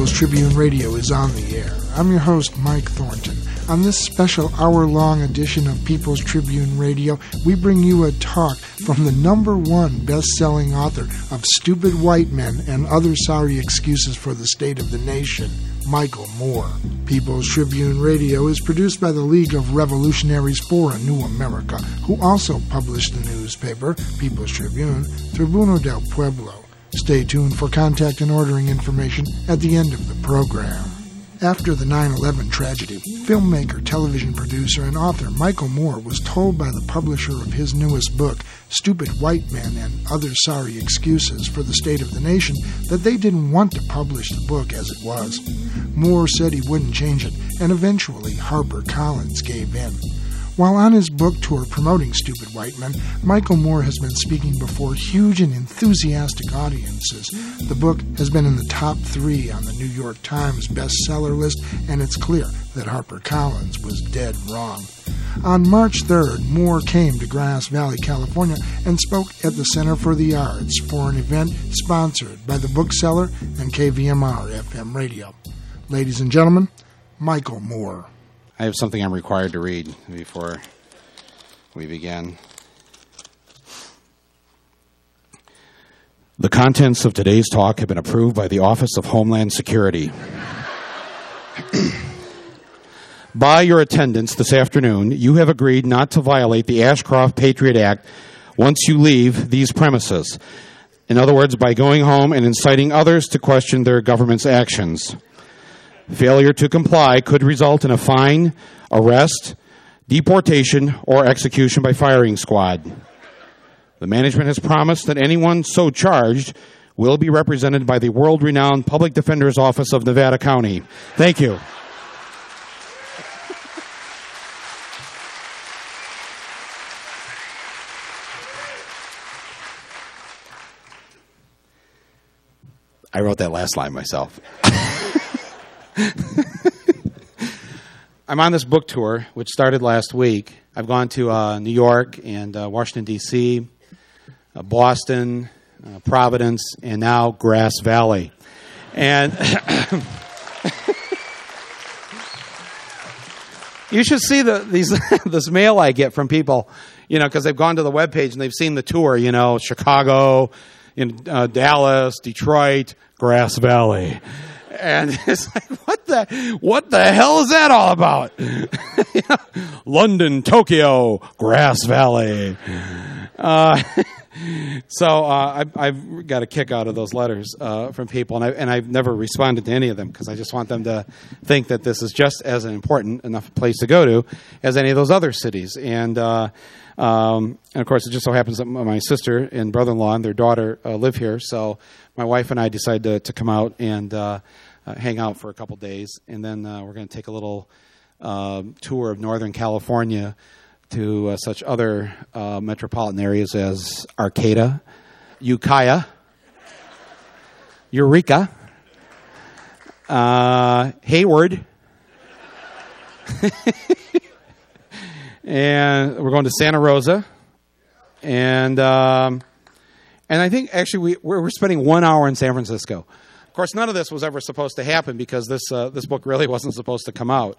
People's Tribune Radio is on the air. I'm your host, Mike Thornton. On this special hour-long edition of People's Tribune Radio, we bring you a talk from the #1 best-selling author of Stupid White Men and Other Sorry Excuses for the State of the Nation, Michael Moore. People's Tribune Radio is produced by the League of Revolutionaries for a New America, who also publish the newspaper, People's Tribune, Tribuno del Pueblo. Stay tuned for contact and ordering information at the end of the program. After the 9/11 tragedy, filmmaker, television producer, and author Michael Moore was told by the publisher of his newest book, Stupid White Men and Other Sorry Excuses for the State of the Nation, that they didn't want to publish the book as it was. Moore said he wouldn't change it, and eventually HarperCollins gave in. While on his book tour promoting Stupid White Men, Michael Moore has been speaking before huge and enthusiastic audiences. The book has been in the top 3 on the New York Times bestseller list, and it's clear that HarperCollins was dead wrong. On March 3rd, Moore came to Grass Valley, California, and spoke at the Center for the Arts for an event sponsored by the bookseller and KVMR FM radio. Ladies and gentlemen, Michael Moore. I have something I'm required to read before we begin. The contents of today's talk have been approved by the Office of Homeland Security. By your attendance this afternoon, you have agreed not to violate the Ashcroft Patriot Act once you leave these premises. In other words, by going home and inciting others to question their government's actions. Failure to comply could result in a fine, arrest, deportation, or execution by firing squad. The management has promised that anyone so charged will be represented by the world-renowned Public Defender's Office of Nevada County. Thank you. I wrote that last line myself. I'm on this book tour, which started last week. I've gone to New York and Washington, D.C., Boston, Providence, and now Grass Valley. And you should see this mail I get from people, because they've gone to the webpage and they've seen the tour, Chicago, Dallas, Detroit, Grass Valley. And it's like, what the hell is that all about? London, Tokyo, Grass Valley. So I've got a kick out of those letters from people, and I've never responded to any of them because I just want them to think that this is just as an important enough place to go to as any of those other cities. And of course, it just so happens that my sister and brother-in-law and their daughter live here, so my wife and I decided to come out and hang out for a couple days, and then we're going to take a little tour of Northern California to such other metropolitan areas as Arcata, Ukiah, Eureka, Hayward, and we're going to Santa Rosa, and I think actually we're spending 1 hour in San Francisco. Of course, none of this was ever supposed to happen because this book really wasn't supposed to come out.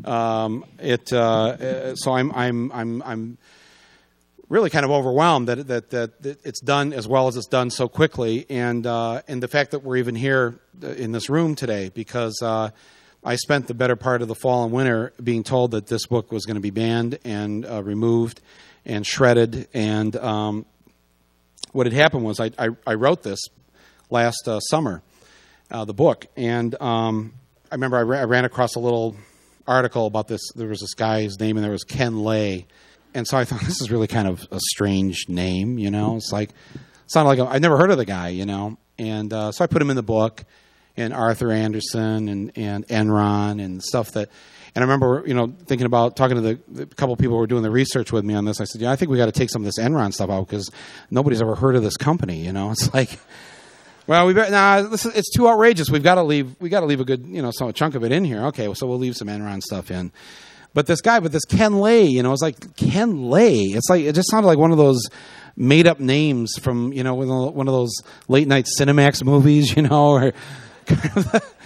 So I'm really kind of overwhelmed that it's done as well as it's done so quickly, and the fact that we're even here in this room today because I spent the better part of the fall and winter being told that this book was going to be banned and removed and shredded. And what had happened was I wrote this last summer. The book, and I remember I ran across a little article about this. There was this guy's name, and there was Ken Lay, and so I thought this is really kind of a strange name, It's like sounded like I'd never heard of the guy, and so I put him in the book, and Arthur Anderson and Enron and stuff that. And I remember, thinking about talking to the couple of people who were doing the research with me on this. I said, I think we got to take some of this Enron stuff out because nobody's ever heard of this company, It's like. Well, it's too outrageous. We got to leave a good, some chunk of it in here. Okay, so we'll leave some Enron stuff in. But this Ken Lay, it's like Ken Lay. It's like it just sounded like one of those made up names from one of those late night Cinemax movies, or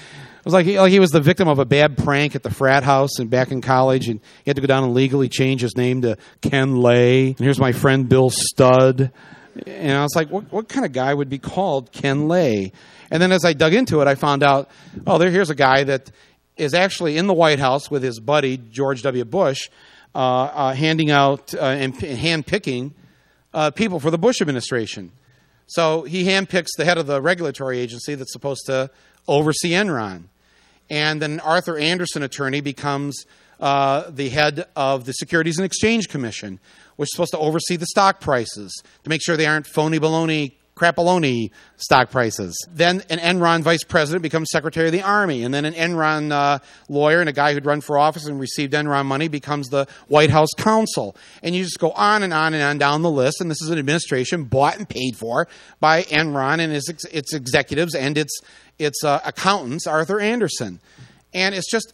was like he was the victim of a bad prank at the frat house and back in college, and he had to go down and legally change his name to Ken Lay. And here's my friend Bill Studd. And I was like, what kind of guy would be called Ken Lay? And then as I dug into it, I found out, here's a guy that is actually in the White House with his buddy, George W. Bush, handing out and handpicking people for the Bush administration. So he handpicks the head of the regulatory agency that's supposed to oversee Enron. And then Arthur Andersen attorney becomes the head of the Securities and Exchange Commission, which is supposed to oversee the stock prices to make sure they aren't phony baloney, crapaloni stock prices. Then an Enron vice president becomes Secretary of the Army. And then an Enron lawyer and a guy who'd run for office and received Enron money becomes the White House counsel. And you just go on and on and on down the list. And this is an administration bought and paid for by Enron and its executives and its accountants, Arthur Andersen. And it's just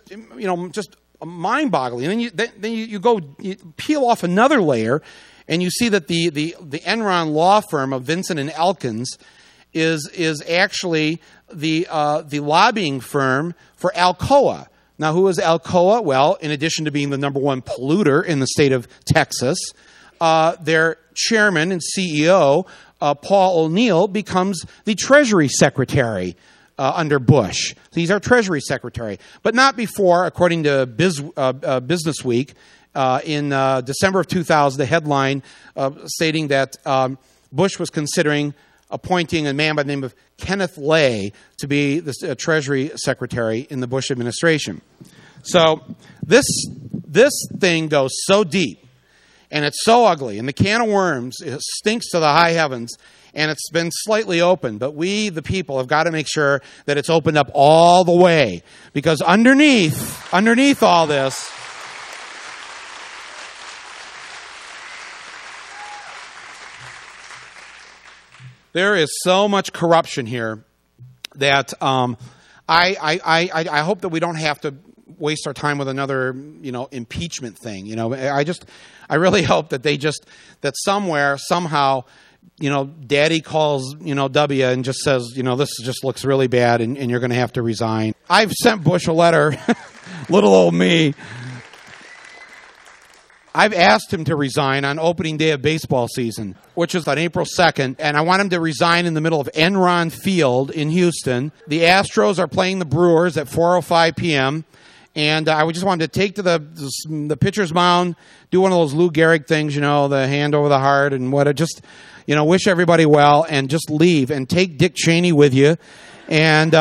mind-boggling. And then you peel off another layer, and you see that the Enron law firm of Vincent and Elkins is actually the lobbying firm for Alcoa. Now, who is Alcoa? Well, in addition to being the number one polluter in the state of Texas, their chairman and CEO, Paul O'Neill, becomes the Treasury Secretary under Bush. So he's our Treasury Secretary. But not before, according to Business Week, in December of 2000, the headline stating that Bush was considering appointing a man by the name of Kenneth Lay to be the Treasury Secretary in the Bush administration. So this thing goes so deep, and it's so ugly, and the can of worms stinks to the high heavens, and it's been slightly open, but we, the people, have got to make sure that it's opened up all the way, because underneath all this, there is so much corruption here that I hope that we don't have to waste our time with another, impeachment thing. I really hope that that somewhere, somehow, Daddy calls, W and just says, this just looks really bad and you're going to have to resign. I've sent Bush a letter, little old me. I've asked him to resign on opening day of baseball season, which is on April 2nd, and I want him to resign in the middle of Enron Field in Houston. The Astros are playing the Brewers at 4:05 p.m., and I just wanted to take to the pitcher's mound, do one of those Lou Gehrig things, the hand over the heart and wish everybody well, and just leave and take Dick Cheney with you. And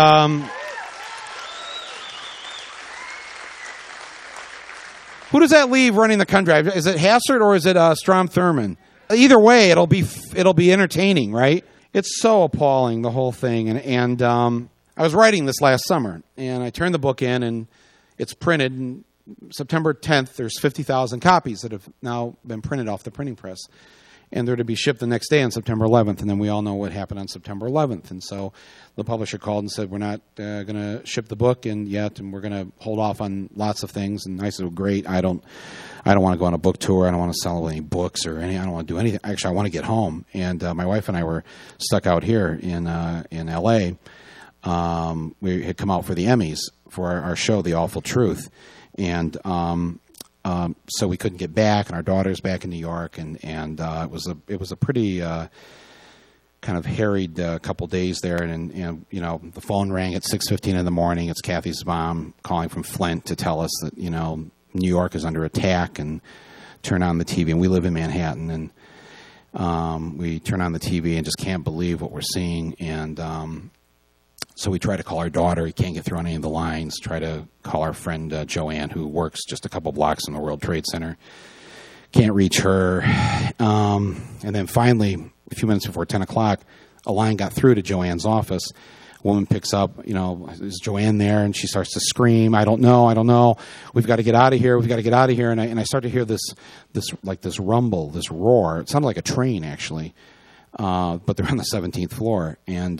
who does that leave running the country? Is it Hassert or is it Strom Thurmond? Either way, it'll be entertaining, right? It's so appalling, the whole thing. And I was writing this last summer, and I turned the book in, and it's printed. And September 10th, there's 50,000 copies that have now been printed off the printing press. And they're to be shipped the next day on September 11th. And then we all know what happened on September 11th. And so the publisher called and said, we're not going to ship the book in yet, and we're going to hold off on lots of things. And I said, well, great. I don't want to go on a book tour. I don't want to sell any books or I don't want to do anything. Actually, I want to get home. And my wife and I were stuck out here in L.A. We had come out for the Emmys for our show, The Awful Truth. And so we couldn't get back, and our daughter's back in New York, and it was a pretty kind of harried couple days there, and the phone rang at 6:15 in the morning. It's Kathy's mom calling from Flint to tell us that New York is under attack, and turn on the TV. And we live in Manhattan, and we turn on the TV and just can't believe what we're seeing. And so we try to call our daughter. He can't get through on any of the lines. Try to call our friend Joanne, who works just a couple blocks from the World Trade Center. Can't reach her. And then finally, a few minutes before 10 o'clock, a line got through to Joanne's office. A woman picks up, is Joanne there? And she starts to scream, I don't know. We've got to get out of here. And I start to hear this rumble, this roar. It sounded like a train, actually. But they're on the 17th floor.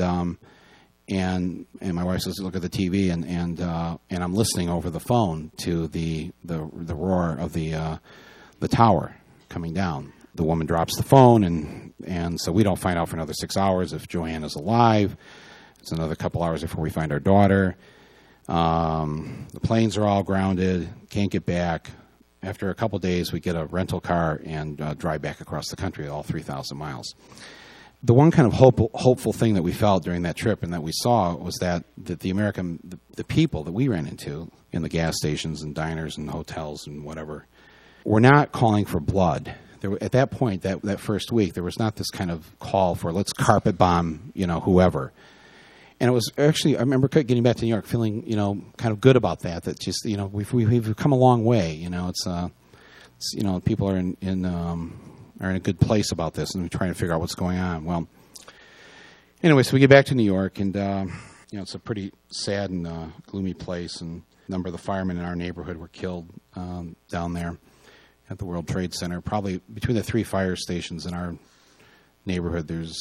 And my wife says, look at the TV, and I'm listening over the phone to the roar of the tower coming down. The woman drops the phone, and so we don't find out for another 6 hours if Joanne is alive. It's another couple hours before we find our daughter. The planes are all grounded, can't get back. After a couple days, we get a rental car and drive back across the country, all 3,000 miles. The one kind of hopeful thing that we felt during that trip and that we saw was that the people that we ran into in the gas stations and diners and hotels and whatever were not calling for blood. At that point, that first week, there was not this kind of call for let's carpet bomb, whoever. And it was actually, I remember getting back to New York feeling, kind of good about that. That just, we've come a long way. It's people are in a good place about this, and we're trying to figure out what's going on. Well, anyway, so we get back to New York, and it's a pretty sad and gloomy place. And a number of the firemen in our neighborhood were killed down there at the World Trade Center. Probably between the 3 fire stations in our neighborhood, there's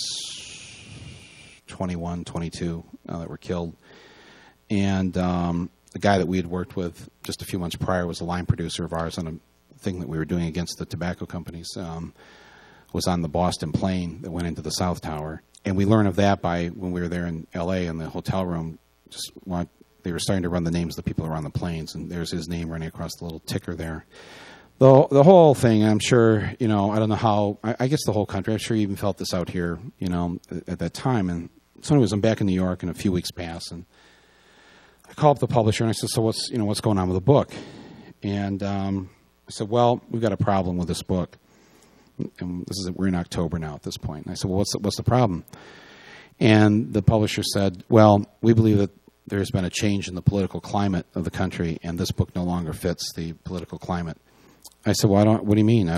21, 22 that were killed. And the guy that we had worked with just a few months prior was a line producer of ours on a thing that we were doing against the tobacco companies, was on the Boston plane that went into the South Tower. And we learned of that when we were there in L.A. in the hotel room. They were starting to run the names of the people who were on the planes, and there's his name running across the little ticker there. The whole thing, I'm sure, I don't know how, I guess the whole country, I'm sure you even felt this out here, at that time. And so anyways, I'm back in New York, and a few weeks pass, and I call up the publisher, and I said, so what's going on with the book? And I said, well, we've got a problem with this book. And we're in October now at this point. And I said, well, what's the problem? And the publisher said, well, we believe that there's been a change in the political climate of the country, and this book no longer fits the political climate. I said, well, what do you mean?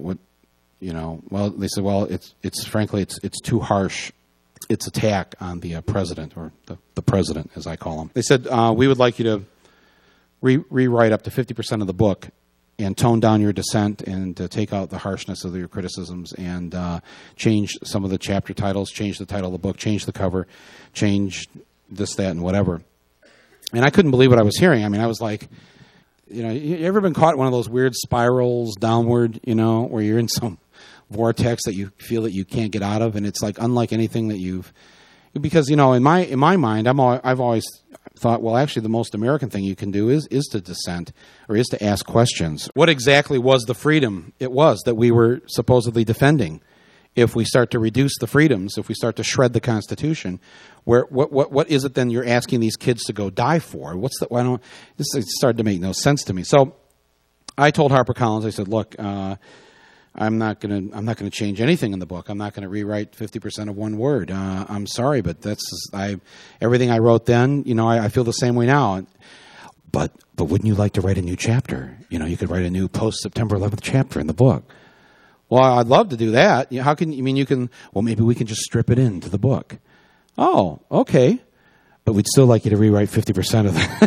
Well, they said, well, it's frankly, it's too harsh. It's attack on the president, or the president, as I call him. They said, we would like you to rewrite up to 50% of the book and tone down your dissent and take out the harshness of your criticisms and change some of the chapter titles, change the title of the book, change the cover, change this, that, and whatever. And I couldn't believe what I was hearing. I mean, I was like, you ever been caught in one of those weird spirals downward, where you're in some vortex that you feel that you can't get out of, and it's like unlike anything that because in my mind, I've always thought, well, actually, the most American thing you can do is to dissent, or is to ask questions. What exactly was the freedom it was that we were supposedly defending? If we start to reduce the freedoms, if we start to shred the Constitution, what is it then you're asking these kids to go die for? This started to make no sense to me. So I told HarperCollins, I said, look, I'm not gonna change anything in the book. I'm not gonna rewrite 50% of one word. I'm sorry, but everything I wrote then. I feel the same way now. But wouldn't you like to write a new chapter? You could write a new post September 11th chapter in the book. Well, I'd love to do that. How can you mean you can? Well, maybe we can just strip it into the book. Oh, okay. But we'd still like you to rewrite 50% of that.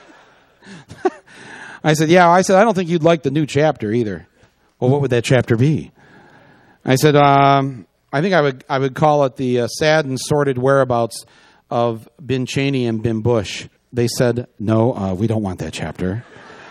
I said, I don't think you'd like the new chapter either. Well, what would that chapter be? I said, I think I would call it the sad and sordid whereabouts of Ben Cheney and Ben Bush. They said, no, we don't want that chapter.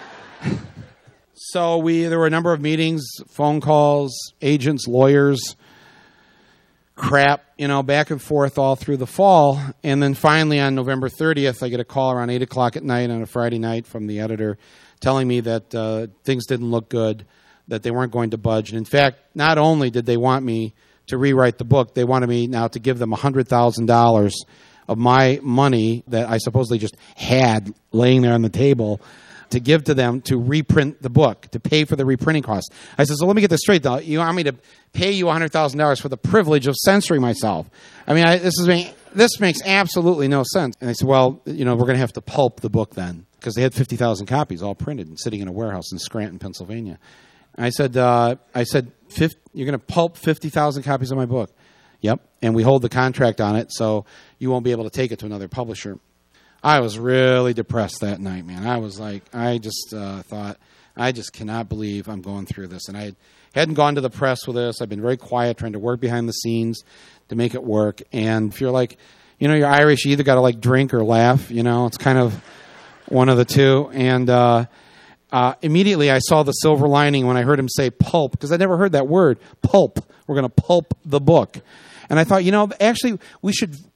So there were a number of meetings, phone calls, agents, lawyers, crap, back and forth all through the fall. And then finally on November 30th, I get a call around 8 o'clock at night on a Friday night from the editor telling me that things didn't look good, that they weren't going to budge. And in fact, not only did they want me to rewrite the book, they wanted me now to give them $100,000 of my money that I supposedly just had laying there on the table to give to them to reprint the book, to pay for the reprinting costs. I said, so let me get this straight, though. You want me to pay you $100,000 for the privilege of censoring myself? I mean, this makes absolutely no sense. And they said, well, we're going to have to pulp the book then, because they had 50,000 copies all printed and sitting in a warehouse in Scranton, Pennsylvania. And I said, you're going to pulp 50,000 copies of my book? Yep. And we hold the contract on it, so you won't be able to take it to another publisher. I was really depressed that night, man. I was like, I just thought, I just cannot believe I'm going through this. And I hadn't gone to the press with this. I've been very quiet, trying to work behind the scenes to make it work. And if you're like, you're Irish, you either got to drink or laugh. It's kind of one of the two. And immediately I saw the silver lining when I heard him say pulp, because I never heard that word, pulp. We're going to pulp the book. And I thought, actually, we should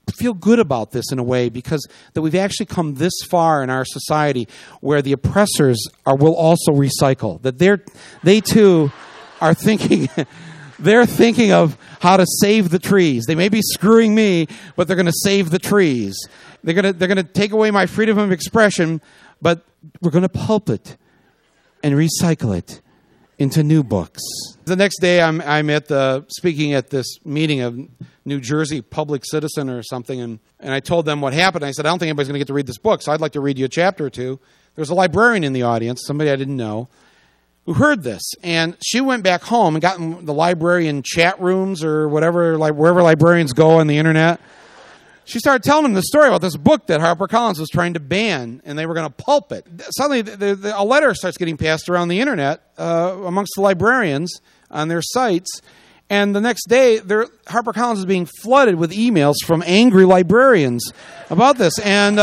feel good about this in a way, because that we've actually come this far in our society where the oppressors will also recycle. That they too are thinking they're thinking of how to save the trees. They may be screwing me, but they're going to save the trees. They're going to take away my freedom of expression, but we're going to pulp it and recycle it into new books. The next day, I'm speaking at this meeting of New Jersey Public Citizen or something, and I told them what happened. I said, I don't think anybody's going to get to read this book, so I'd like to read you a chapter or two. There was a librarian in the audience, somebody I didn't know, who heard this, and she went back home and got in the librarian chat rooms or whatever, like wherever librarians go on the internet. She started telling them the story about this book that HarperCollins was trying to ban, and they were going to pulp it. Suddenly, a letter starts getting passed around the internet amongst the librarians on their sites, and the next day, HarperCollins is being flooded with emails from angry librarians about this. And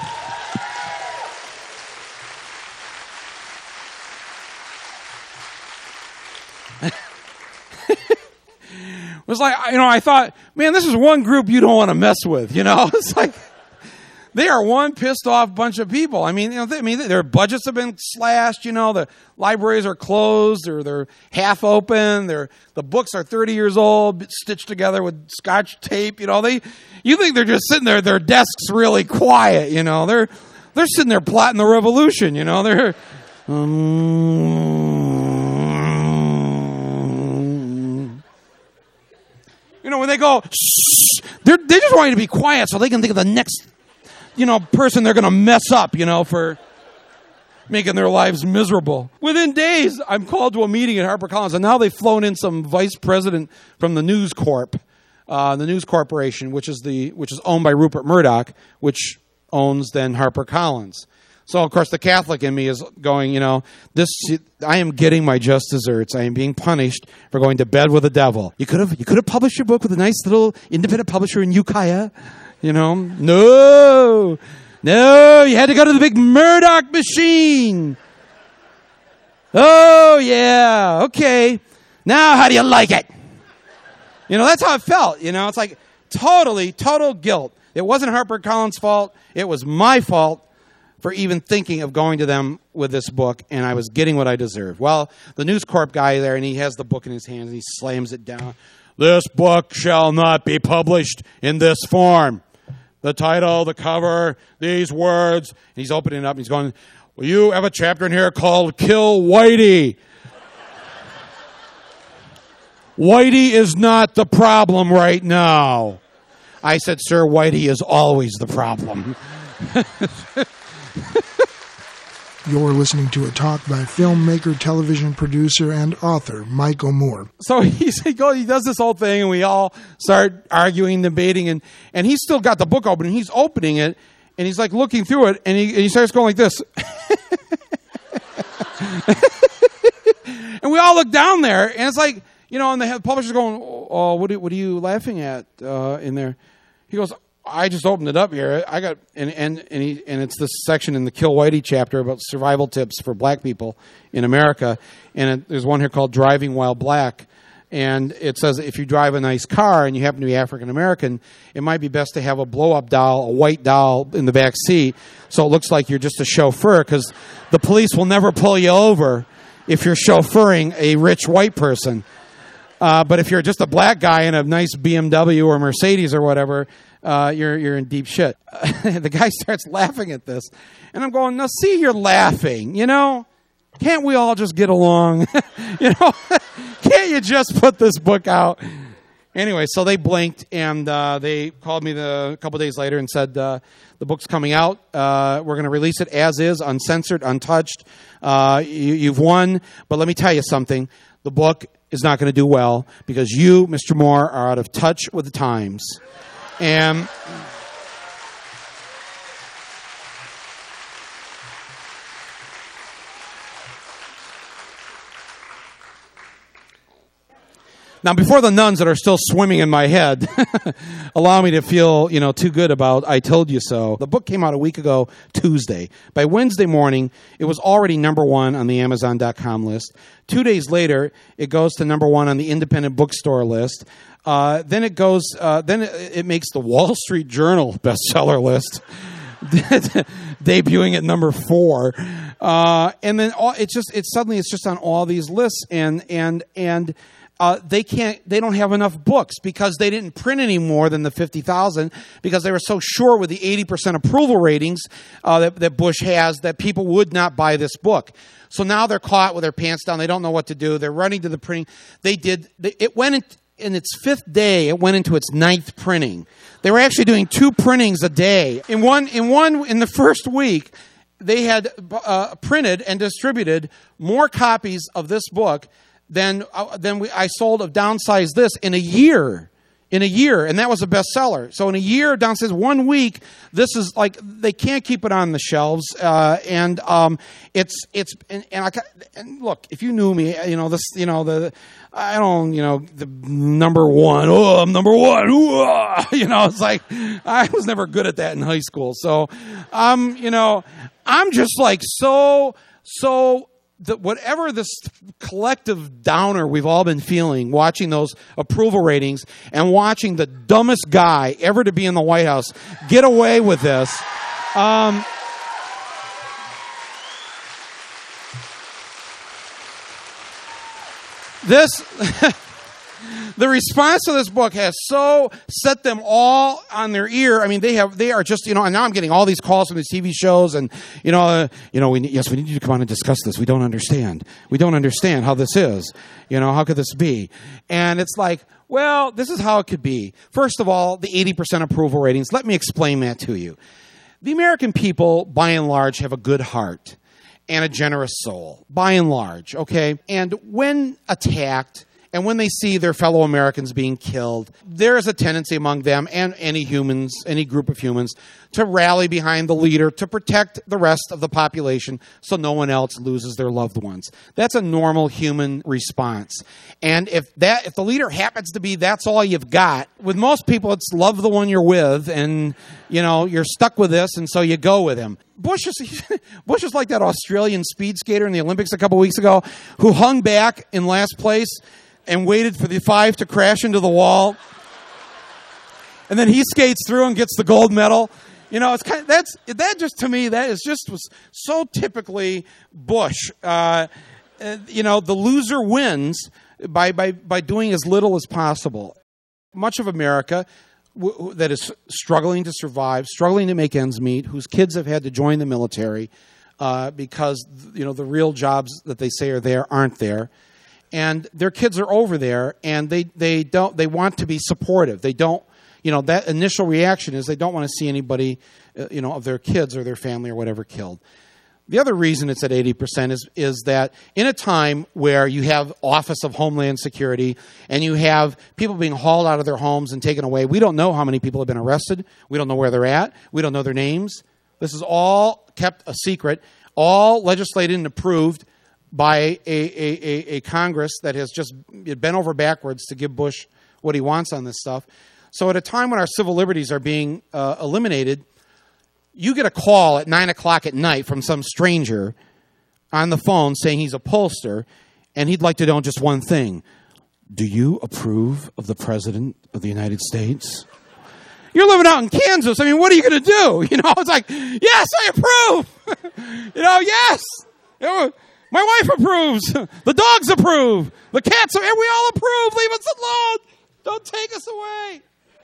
it was like, I thought, man, this is one group you don't want to mess with, It's like, they are one pissed off bunch of people. Their budgets have been slashed, the libraries are closed, or they're half open, the books are 30 years old, stitched together with Scotch tape, you think they're just sitting there, their desks really quiet, they're sitting there plotting the revolution, they're, when they go, shh, they just want you to be quiet so they can think of the next, person they're going to mess up, for making their lives miserable. Within days, I'm called to a meeting at HarperCollins, and now they've flown in some vice president from the News Corp, the News Corporation, which is owned by Rupert Murdoch, which owns then HarperCollins. So, of course, the Catholic in me is going, I am getting my just desserts. I am being punished for going to bed with the devil. You could have published your book with a nice little independent publisher in Ukiah. No, you had to go to the big Murdoch machine. Oh, yeah, okay. Now, how do you like it? That's how it felt. It's like total guilt. It wasn't HarperCollins' fault. It was my fault for even thinking of going to them with this book, and I was getting what I deserved. Well, the News Corp guy there, and he has the book in his hands, and he slams it down. This book shall not be published in this form. The title, the cover, these words. And he's opening it up, and he's going, well, you have a chapter in here called Kill Whitey. Whitey is not the problem right now. I said, sir, Whitey is always the problem. You're listening to a talk by filmmaker, television producer, and author Michael Moore. So he does this whole thing, and we all start arguing, debating, and he's still got the book open, and he's opening it, and he's like looking through it, and he starts going like this. And we all look down there, and it's like, and the publisher's going, oh, what are you laughing at in there? He goes, I just opened it up here. I got and it's this section in the Kill Whitey chapter about survival tips for black people in America, and there's one here called Driving While Black, and it says if you drive a nice car and you happen to be African American, it might be best to have a blow-up doll, a white doll, in the back seat, so it looks like you're just a chauffeur, because the police will never pull you over if you're chauffeuring a rich white person. But if you're just a black guy in a nice BMW or Mercedes or whatever, you're in deep shit. The guy starts laughing at this, and I'm going, now see, you're laughing, Can't we all just get along? Can't you just put this book out? Anyway, so they blinked, and they called me a couple days later and said, the book's coming out. We're going to release it as is, uncensored, untouched. You've won, but let me tell you something. The book is not going to do well because you, Mr. Moore, are out of touch with the times. And now, before the nuns that are still swimming in my head allow me to feel, too good about I told you so. The book came out a week ago, Tuesday. By Wednesday morning, it was already number one on the Amazon.com list. 2 days later, it goes to number one on the independent bookstore list. Then it goes. Then it makes the Wall Street Journal bestseller list, debuting at number 4. And then suddenly it's just on all these lists, and they don't have enough books because they didn't print any more than the 50,000 because they were so sure with the 80% approval ratings that Bush has that people would not buy this book. So now they're caught with their pants down. They don't know what to do. They're running to the printing. It went in its 5th day. It went into its 9th printing. They were actually doing 2 printings a day. In the first week, they had printed and distributed more copies of this book than I sold of Downsize This in a year. And that was a bestseller. So in a year, Downsize 1 week, this is like they can't keep it on the shelves. And look, if you knew me, the number one. Oh, I'm number one. It's like I was never good at that in high school. So, I'm just like so. Whatever this collective downer we've all been feeling watching those approval ratings and watching the dumbest guy ever to be in the White House get away with this. The response to this book has so set them all on their ear. I mean, they are just, and now I'm getting all these calls from these TV shows and, we need you to come on and discuss this. We don't understand. We don't understand how this is. How could this be? And it's like, well, this is how it could be. First of all, the 80% approval ratings. Let me explain that to you. The American people, by and large, have a good heart and a generous soul, by and large, okay? And when attacked, and when they see their fellow Americans being killed, there is a tendency among them and any group of humans, to rally behind the leader to protect the rest of the population so no one else loses their loved ones. That's a normal human response. And if the leader happens to be that's all you've got, with most people it's love the one you're with, and you're stuck with this, and so you go with him. Bush is like that Australian speed skater in the Olympics a couple weeks ago who hung back in last place and waited for the 5 to crash into the wall. And then he skates through and gets the gold medal. It's kind of, that just to me, was so typically Bush. The loser wins by doing as little as possible. Much of America that is struggling to survive, struggling to make ends meet, whose kids have had to join the military because the real jobs that they say are there aren't there. And their kids are over there, and they want to be supportive. They don't, that initial reaction is they don't want to see anybody, of their kids or their family or whatever killed. The other reason it's at 80% is that in a time where you have Office of Homeland Security and you have people being hauled out of their homes and taken away, we don't know how many people have been arrested. We don't know where they're at. We don't know their names. This is all kept a secret, all legislated and approved by a Congress that has just bent over backwards to give Bush what he wants on this stuff. So at a time when our civil liberties are being eliminated, you get a call at 9 o'clock at night from some stranger on the phone saying he's a pollster and he'd like to know just one thing. Do you approve of the President of the United States? You're living out in Kansas. I mean, what are you going to do? It's like, yes, I approve. Yes. My wife approves. The dogs approve. The cats, and we all approve. Leave us alone. Don't take us away.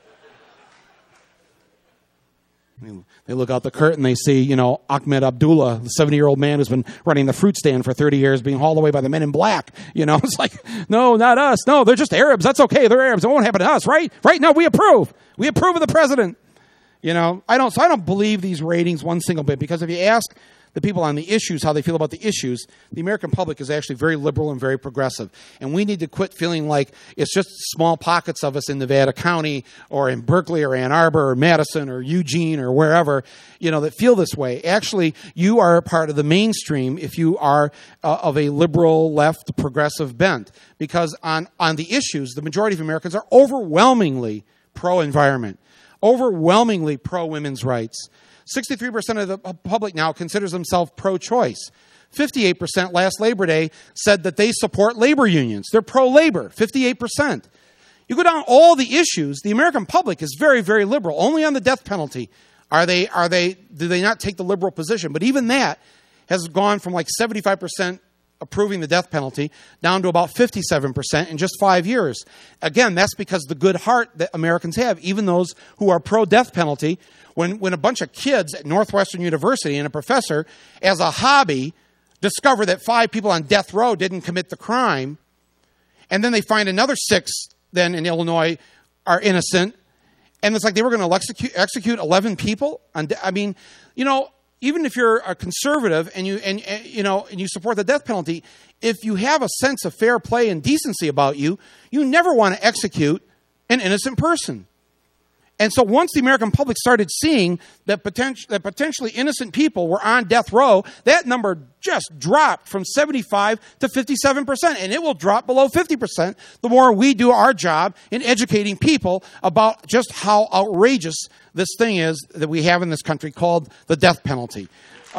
They look out the curtain. They see, Ahmed Abdullah, the 70-year-old man who's been running the fruit stand for 30 years, being hauled away by the men in black. It's like, no, not us. No, they're just Arabs. That's okay. They're Arabs. It won't happen to us, right? Right? No, we approve. We approve of the president. I don't believe these ratings one single bit, because if you ask the people on the issues how they feel about the issues, the American public is actually very liberal and very progressive. And we need to quit feeling like it's just small pockets of us in Nevada County or in Berkeley or Ann Arbor or Madison or Eugene or wherever, that feel this way. Actually, you are a part of the mainstream if you are of a liberal, left, progressive bent. Because on the issues, the majority of Americans are overwhelmingly pro-environment, overwhelmingly pro-women's rights. 63% of the public now considers themselves pro-choice. 58% last Labor Day said that they support labor unions. They're pro-labor, 58%. You go down all the issues, the American public is very, very liberal. Only on the death penalty do they not take the liberal position. But even that has gone from like 75% approving the death penalty down to about 57% in just 5 years. Again, that's because the good heart that Americans have, even those who are pro-death penalty, when a bunch of kids at Northwestern University and a professor, as a hobby, discover that 5 people on death row didn't commit the crime, and then they find another 6 then in Illinois are innocent, and it's like they were going to execute 11 people. Even if you're a conservative and you support the death penalty, if you have a sense of fair play and decency about you, you never want to execute an innocent person. And so once the American public started seeing that potentially innocent people were on death row, that number just dropped from 75 to 57%. And it will drop below 50% the more we do our job in educating people about just how outrageous this thing is that we have in this country called the death penalty.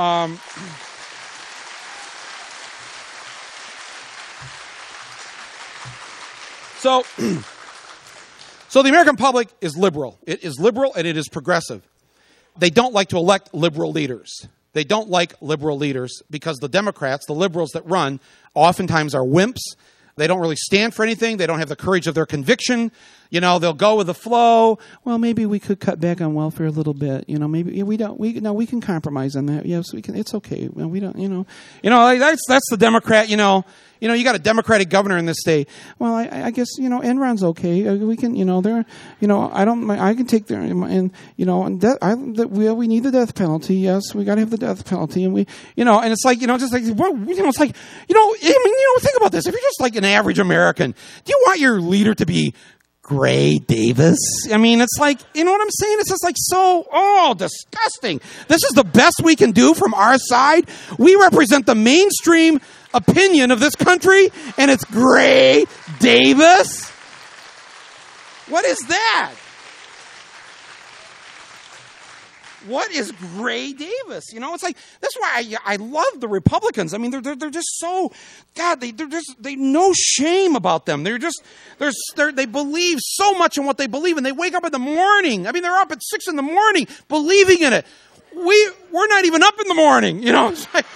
So the American public is liberal. It is liberal and it is progressive. They don't like to elect liberal leaders. They don't like liberal leaders because the Democrats, the liberals that run, oftentimes are wimps. They don't really stand for anything. They don't have the courage of their conviction. They'll go with the flow. Well, maybe we could cut back on welfare a little bit. Maybe we don't. We can compromise on that. Yes, we can. It's okay. We don't. That's the Democrat. You got a Democratic governor in this state. Well, I guess Enron's okay. We can. I can take their and we need the death penalty. Yes, we got to have the death penalty, and and it's like just like it's like think about this. If you're just like an average American, do you want your leader to be Gray Davis? It's like, you know what I'm saying? It's just like so, disgusting. This is the best we can do from our side. We represent the mainstream opinion of this country, and it's Gray Davis? What is that? What is Gray Davis? It's like, that's why I love the Republicans. They're just so, God, they no shame about them. They believe so much in what they believe, and they wake up in the morning. They're up at 6 a.m. believing in it. We're not even up in the morning, It's like,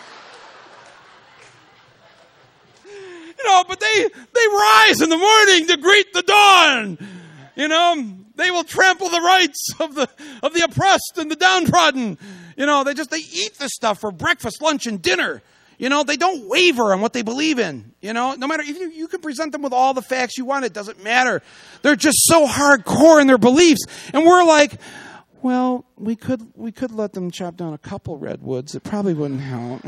but they rise in the morning to greet the dawn, They will trample the rights of the oppressed and the downtrodden. They eat this stuff for breakfast, lunch, and dinner. They don't waver on what they believe in. No matter if you can present them with all the facts you want, it doesn't matter. They're just so hardcore in their beliefs, and we're like, well, we could let them chop down a couple redwoods. It probably wouldn't help.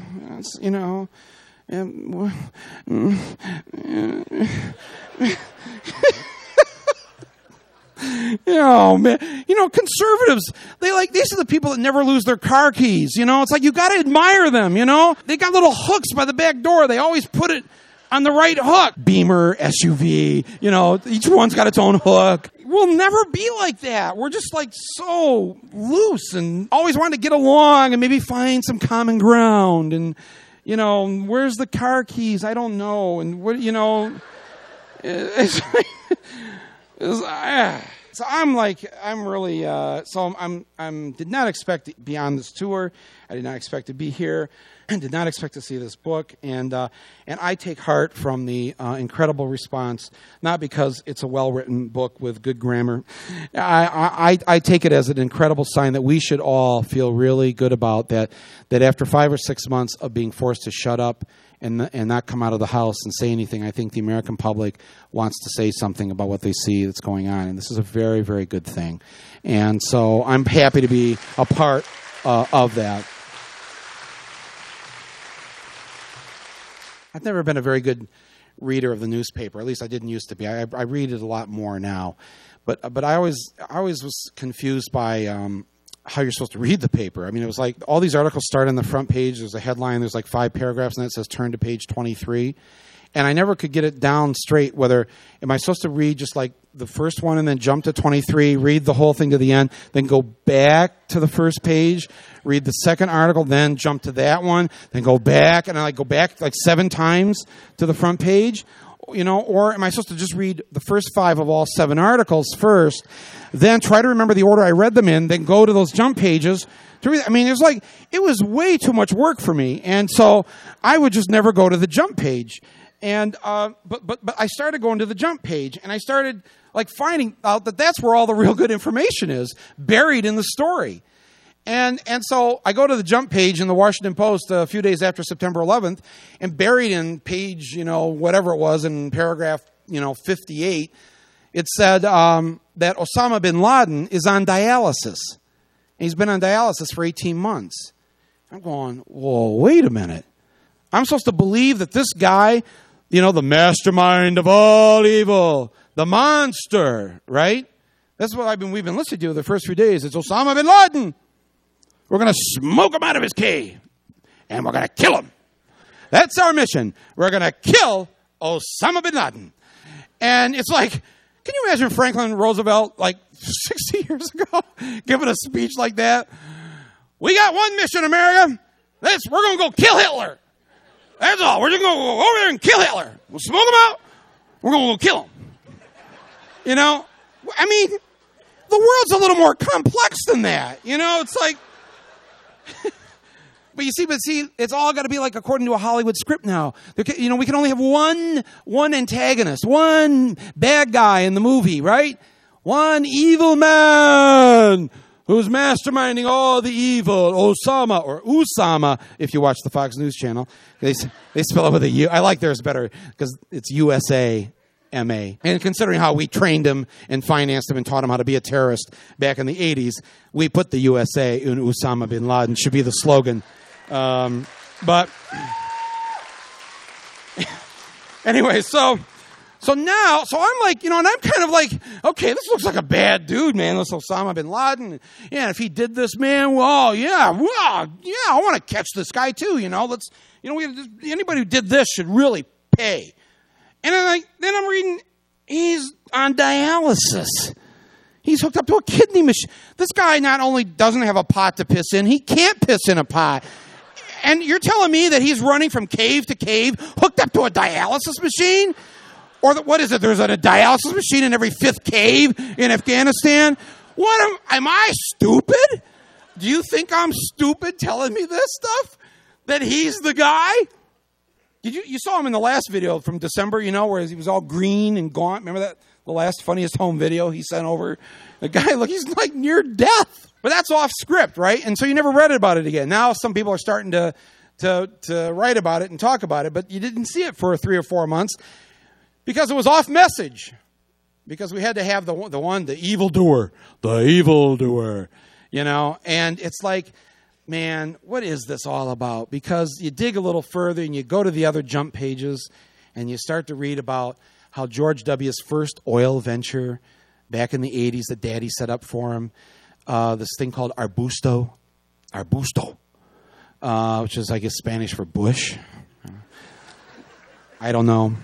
Man, conservatives, these are the people that never lose their car keys. It's like, you got to admire them. They got little hooks by the back door. They always put it on the right hook. Beamer, SUV, each one's got its own hook. We'll never be like that. We're just like so loose and always want to get along and maybe find some common ground. And, where's the car keys? I don't know. And what, it's like, so I'm really, did not expect to be on this tour. I did not expect to be here. I did not expect to see this book. And I take heart from the incredible response, not because it's a well-written book with good grammar. I take it as an incredible sign that we should all feel really good about that after 5 or 6 months of being forced to shut up and not come out of the house and say anything, I think the American public wants to say something about what they see that's going on. And this is a very, very good thing. And so I'm happy to be a part of that. I've never been a very good reader of the newspaper. At least I didn't used to be. I read it a lot more now. But I always was confused by how you're supposed to read the paper. It was like all these articles start on the front page. There's a headline. There's like 5 paragraphs, and it says turn to page 23. And I never could get it down straight whether am I supposed to read just like the first one and then jump to 23, read the whole thing to the end, then go back to the first page, read the second article, then jump to that one, then go back, and I go back like 7 times to the front page. or am I supposed to just read the first 5 of all 7 articles first, then try to remember the order I read them in, then go to those jump pages to read? I mean, it was way too much work for me, and so I would just never go to the jump page. And but I started going to the jump page, and I started finding out that that's where all the real good information is, buried in the story. And so I go to the jump page in the Washington Post a few days after September 11th, and buried in page, whatever it was, in paragraph, 58, it said that Osama bin Laden is on dialysis. He's been on dialysis for 18 months. I'm going, whoa, wait a minute. I'm supposed to believe that this guy, the mastermind of all evil, the monster, right? That's what we've been listening to the first few days. It's Osama bin Laden. We're going to smoke him out of his cave, and we're going to kill him. That's our mission. We're going to kill Osama bin Laden. And it's like, can you imagine Franklin Roosevelt, 60 years ago, giving a speech like that? We got one mission, America. We're going to go kill Hitler. That's all. We're just going to go over there and kill Hitler. We'll smoke him out. We're going to go kill him. I mean, the world's a little more complex than that. It's like... But see, it's all got to be according to a Hollywood script now. We can only have one antagonist, one bad guy in the movie, right? One evil man who's masterminding all the evil. Osama, or Usama, if you watch the Fox News channel. They spell it with a U. I like theirs better because it's USA. M.A. And considering how we trained him and financed him and taught him how to be a terrorist back in the 80s, we put the USA in Osama bin Laden should be the slogan. But anyway, so now, I'm and I'm kind of okay, this looks like a bad dude, man. This Osama bin Laden. Yeah, if he did this, man, I want to catch this guy too. Anybody who did this should really pay. And then I'm reading, he's on dialysis. He's hooked up to a kidney machine. This guy not only doesn't have a pot to piss in, he can't piss in a pot. And you're telling me that he's running from cave to cave, hooked up to a dialysis machine? Or what is it? There's a dialysis machine in every 5th cave in Afghanistan? Am I stupid? Do you think I'm stupid telling me this stuff? That he's the guy? You saw him in the last video from December, where he was all green and gaunt. Remember that? The last Funniest Home video he sent over? The guy, he's near death. But that's off script, right? And so you never read about it again. Now some people are starting to write about it and talk about it, but you didn't see it for 3 or 4 months because it was off message. Because we had to have the evildoer. The evildoer. And it's man, what is this all about? Because you dig a little further and you go to the other jump pages and you start to read about how George W.'s first oil venture back in the 80s that Daddy set up for him, this thing called Arbusto, which is, I guess, Spanish for bush. I don't know.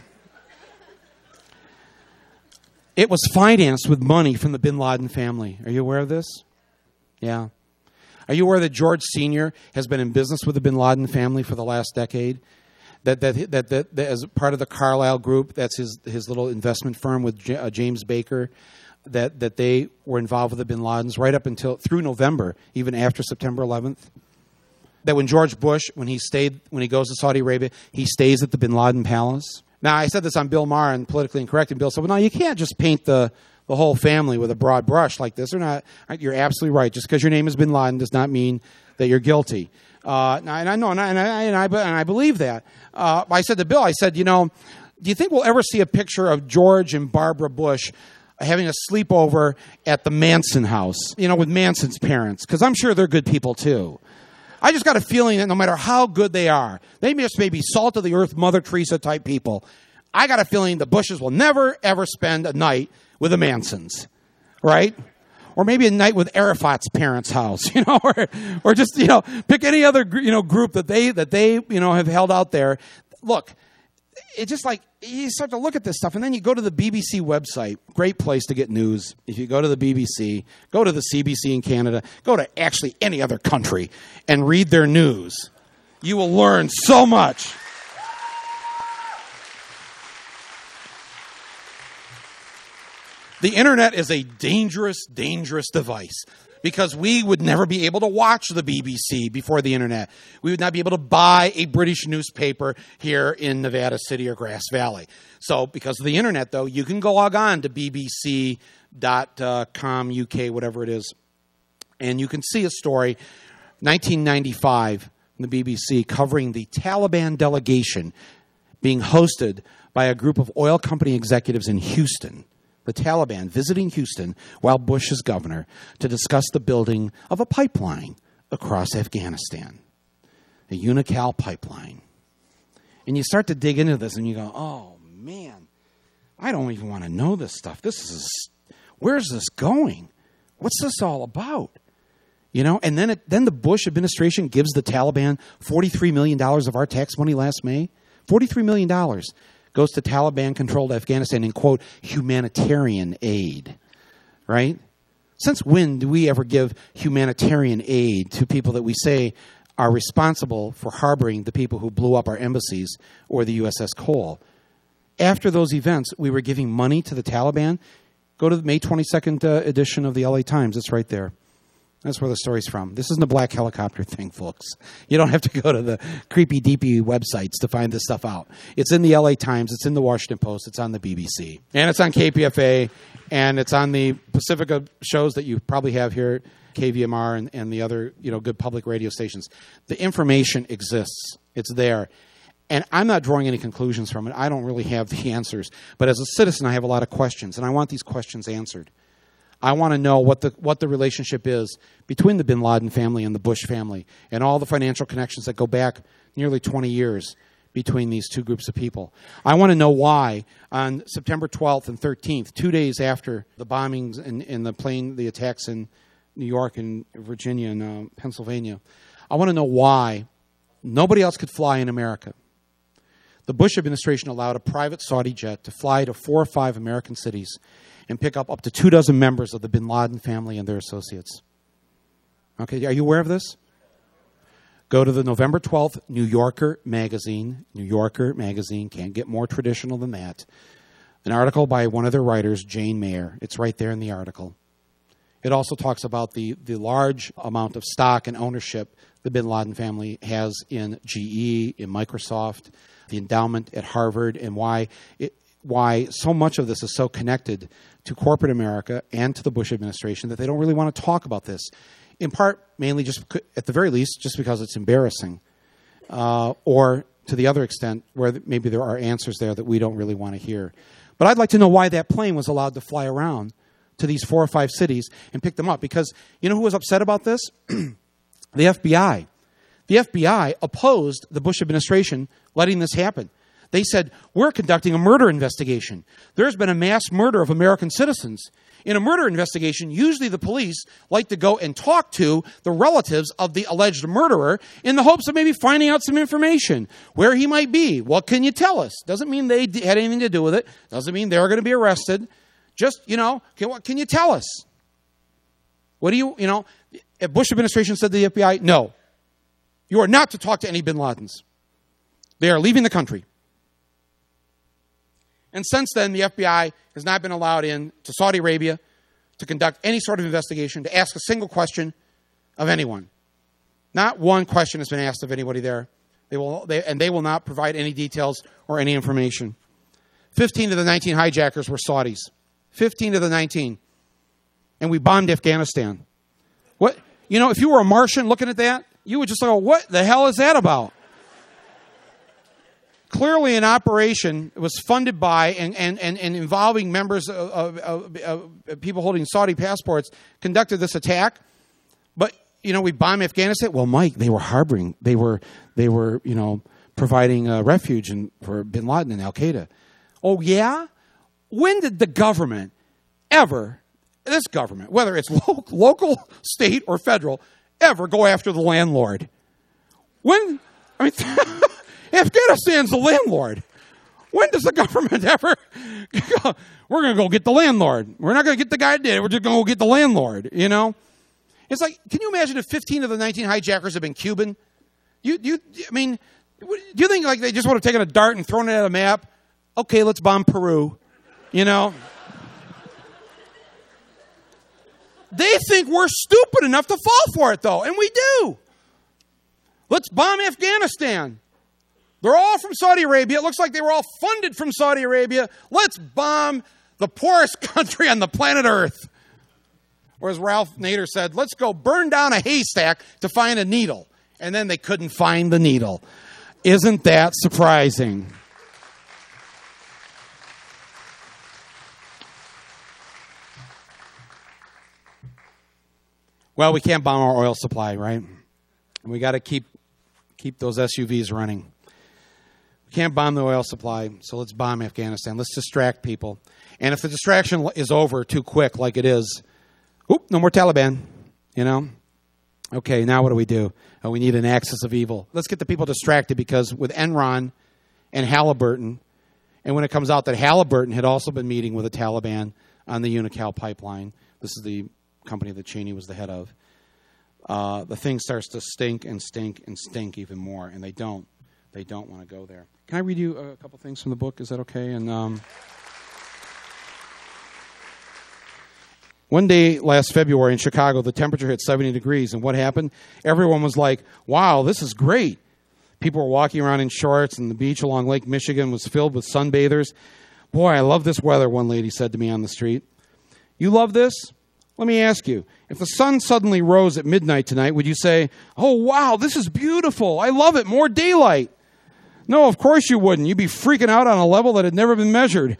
It was financed with money from the bin Laden family. Are you aware of this? Yeah. Are you aware that George Sr. has been in business with the bin Laden family for the last decade? That as part of the Carlyle Group, that's his little investment firm with James Baker, that they were involved with the bin Ladens right up through November, even after September 11th. That when George Bush, when he goes to Saudi Arabia, he stays at the bin Laden palace. Now, I said this on Bill Maher and Politically Incorrect, and Bill said, well, no, you can't just paint the whole family with a broad brush like this. Or not. You're absolutely right. Just because your name is bin Laden does not mean that you're guilty. And I know, and I believe that. I said to Bill, do you think we'll ever see a picture of George and Barbara Bush having a sleepover at the Manson house, with Manson's parents? Because I'm sure they're good people too. I just got a feeling that no matter how good they are, they just may be salt of the earth, Mother Teresa type people. I got a feeling the Bushes will never, ever spend a night with the Mansons, right? Or maybe a night with Arafat's parents' house, or just, pick any other, group that they have held out there. Look, it's just you start to look at this stuff, and then you go to the BBC website. Great place to get news. If you go to the BBC, go to the CBC in Canada, go to actually any other country and read their news. You will learn so much. The internet is a dangerous, dangerous device because we would never be able to watch the BBC before the internet. We would not be able to buy a British newspaper here in Nevada City or Grass Valley. So because of the internet, though, you can go log on to bbc.com, UK, whatever it is, and you can see a story, 1995, in the BBC, covering the Taliban delegation being hosted by a group of oil company executives in Houston. The Taliban visiting Houston while Bush is governor to discuss the building of a pipeline across Afghanistan, a Unocal pipeline. And you start to dig into this and you go, oh, man, I don't even want to know this stuff. Where's this going? What's this all about? You know, and then the Bush administration gives the Taliban $43 million of our tax money last May. $43 million goes to Taliban-controlled Afghanistan in, quote, humanitarian aid, right? Since when do we ever give humanitarian aid to people that we say are responsible for harboring the people who blew up our embassies or the USS Cole? After those events, we were giving money to the Taliban. Go to the May 22nd edition of the LA Times. It's right there. That's where the story's from. This isn't a black helicopter thing, folks. You don't have to go to the creepy, deepy websites to find this stuff out. It's in the LA Times. It's in the Washington Post. It's on the BBC. And it's on KPFA. And it's on the Pacifica shows that you probably have here, KVMR and the other, good public radio stations. The information exists. It's there. And I'm not drawing any conclusions from it. I don't really have the answers. But as a citizen, I have a lot of questions. And I want these questions answered. I want to know what the relationship is between the bin Laden family and the Bush family and all the financial connections that go back nearly 20 years between these two groups of people. I want to know why on September 12th and 13th, 2 days after the bombings and the attacks in New York and Virginia and Pennsylvania, I want to know why nobody else could fly in America. The Bush administration allowed a private Saudi jet to fly to 4 or 5 American cities and pick up to 24 members of the bin Laden family and their associates. Okay, are you aware of this? Go to the November 12th New Yorker magazine. New Yorker magazine, can't get more traditional than that. An article by one of their writers, Jane Mayer. It's right there in the article. It also talks about the large amount of stock and ownership the bin Laden family has in GE, in Microsoft, the endowment at Harvard, and why so much of this is so connected to corporate America and to the Bush administration that they don't really want to talk about this. In part, mainly just, at the very least, just because it's embarrassing. Or to the other extent, where maybe there are answers there that we don't really want to hear. But I'd like to know why that plane was allowed to fly around to these 4 or 5 cities and pick them up. Because you know who was upset about this? The FBI. The FBI opposed the Bush administration letting this happen. They said, we're conducting a murder investigation. There's been a mass murder of American citizens. In a murder investigation, usually the police like to go and talk to the relatives of the alleged murderer in the hopes of maybe finding out some information, where he might be. What can you tell us? Doesn't mean they had anything to do with it. Doesn't mean they're going to be arrested. Just, what can you tell us? What do you Bush administration said to the FBI, no, you are not to talk to any bin Ladens. They are leaving the country. And since then, the FBI has not been allowed in to Saudi Arabia to conduct any sort of investigation, to ask a single question of anyone. Not one question has been asked of anybody there. They will not provide any details or any information. 15 of the 19 hijackers were Saudis. 15 of the 19. And we bombed Afghanistan. What? If you were a Martian looking at that, you would just go, what the hell is that about? Clearly an operation was funded by and involving members of people holding Saudi passports conducted this attack. But, we bombed Afghanistan. Well, Mike, they were harboring. They were providing refuge for bin Laden and Al-Qaeda. Oh, yeah? When did the government ever, this government, whether it's local, state, or federal, ever go after the landlord? Afghanistan's the landlord. When does the government ever go, we're going to go get the landlord? We're not going to get the guy that did it. We're just going to go get the landlord, It's like, can you imagine if 15 of the 19 hijackers had been Cuban? Do you think like they just would have taken a dart and thrown it at a map? Okay, let's bomb Peru, They think we're stupid enough to fall for it, though, and we do. Let's bomb Afghanistan. They're all from Saudi Arabia. It looks like they were all funded from Saudi Arabia. Let's bomb the poorest country on the planet Earth. Or as Ralph Nader said, let's go burn down a haystack to find a needle. And then they couldn't find the needle. Isn't that surprising? Well, we can't bomb our oil supply, right? We got to keep those SUVs running. We can't bomb the oil supply, so let's bomb Afghanistan. Let's distract people. And if the distraction is over too quick, like it is, no more Taliban, Okay, now what do? Oh, we need an axis of evil. Let's get the people distracted because with Enron and Halliburton, and when it comes out that Halliburton had also been meeting with the Taliban on the Unocal pipeline, this is the company that Cheney was the head of, the thing starts to stink and stink and stink even more, and they don't want to go there. Can I read you a couple things from the book? Is that okay? And one day last February in Chicago, the temperature hit 70 degrees, and what happened? Everyone was like, wow, this is great. People were walking around in shorts, and the beach along Lake Michigan was filled with sunbathers. Boy, I love this weather, one lady said to me on the street. You love this? Let me ask you, if the sun suddenly rose at midnight tonight, would you say, oh, wow, this is beautiful. I love it. More daylight. No, of course you wouldn't. You'd be freaking out on a level that had never been measured.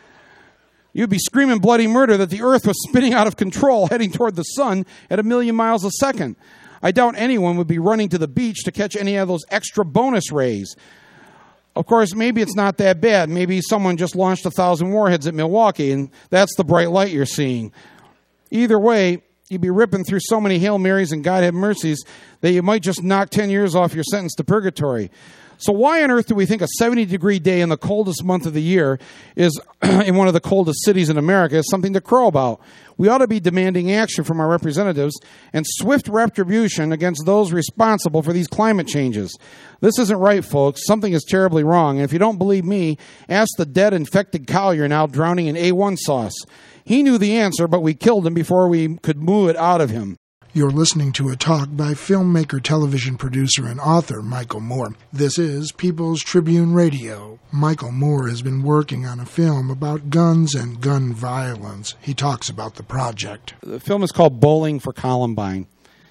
You'd be screaming bloody murder that the earth was spinning out of control, heading toward the sun at 1,000,000 miles a second. I doubt anyone would be running to the beach to catch any of those extra bonus rays. Of course, maybe it's not that bad. Maybe someone just launched 1,000 warheads at Milwaukee, and that's the bright light you're seeing. Either way, you'd be ripping through so many Hail Marys and God have mercies that you might just knock 10 years off your sentence to purgatory. So why on earth do we think a 70-degree day in the coldest month of the year is in one of the coldest cities in America is something to crow about? We ought to be demanding action from our representatives and swift retribution against those responsible for these climate changes. This isn't right, folks. Something is terribly wrong. And if you don't believe me, ask the dead, infected cow you're now drowning in A1 sauce. He knew the answer, but we killed him before we could moo it out of him. You're listening to a talk by filmmaker, television producer, and author Michael Moore. This is People's Tribune Radio. Michael Moore has been working on a film about guns and gun violence. He talks about the project. The film is called Bowling for Columbine.